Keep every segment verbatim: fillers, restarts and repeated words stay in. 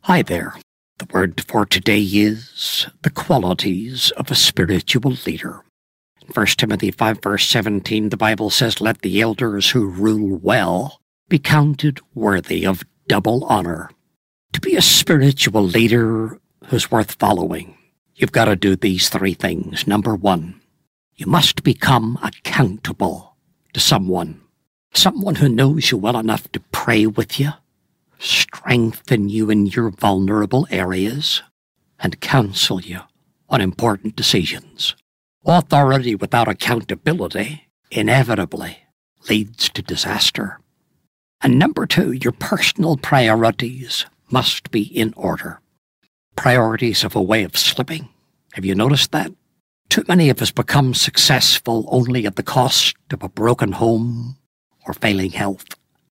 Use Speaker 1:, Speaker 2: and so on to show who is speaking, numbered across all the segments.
Speaker 1: Hi there. The word for today is the qualities of a spiritual leader. In First Timothy five verse seventeen, the Bible says, "Let the elders who rule well be counted worthy of double honor." To be a spiritual leader who's worth following, you've got to do these three things. Number one, you must become accountable to someone. Someone who knows you well enough to pray with you, strengthen you in your vulnerable areas, and counsel you on important decisions. Authority without accountability inevitably leads to disaster. And number two, your personal priorities must be in order. Priorities have a way of slipping. Have you noticed that? Too many of us become successful only at the cost of a broken home or failing health.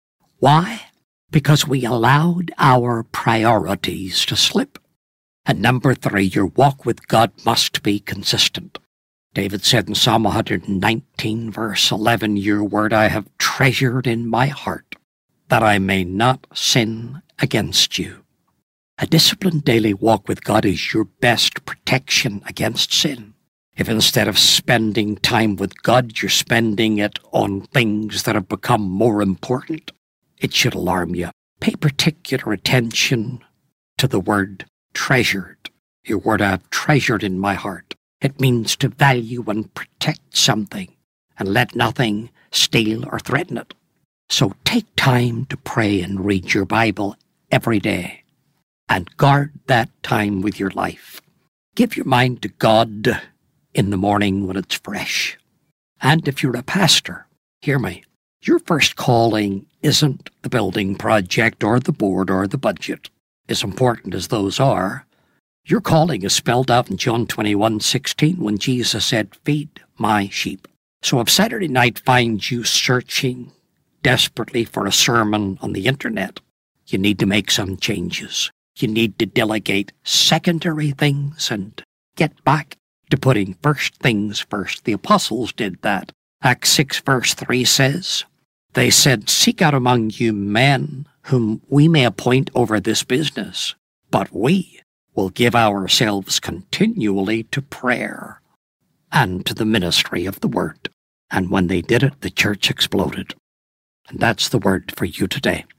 Speaker 1: Why? Because we allowed our priorities to slip. And number three, your walk with God must be consistent. David said in Psalm one nineteen, verse eleven, "Your word I have treasured in my heart, that I may not sin against you." A disciplined daily walk with God is your best protection against sin. If instead of spending time with God, you're spending it on things that have become more important, it should alarm you. Pay particular attention to the word treasured. Your word I have treasured in my heart. It means to value and protect something and let nothing steal or threaten it. So take time to pray and read your Bible every day and guard that time with your life. Give your mind to God in the morning when it's fresh. And if you're a pastor, hear me. Your first calling isn't the building project or the board or the budget. As important as those are, your calling is spelled out in John twenty-one sixteen when Jesus said, "Feed my sheep." So if Saturday night finds you searching desperately for a sermon on the internet, you need to make some changes. You need to delegate secondary things and get back to putting first things first. The apostles did that. Acts six verse three says, they said, "Seek out among you men whom we may appoint over this business, but we will give ourselves continually to prayer and to the ministry of the word." And when they did it, the church exploded. And that's the word for you today.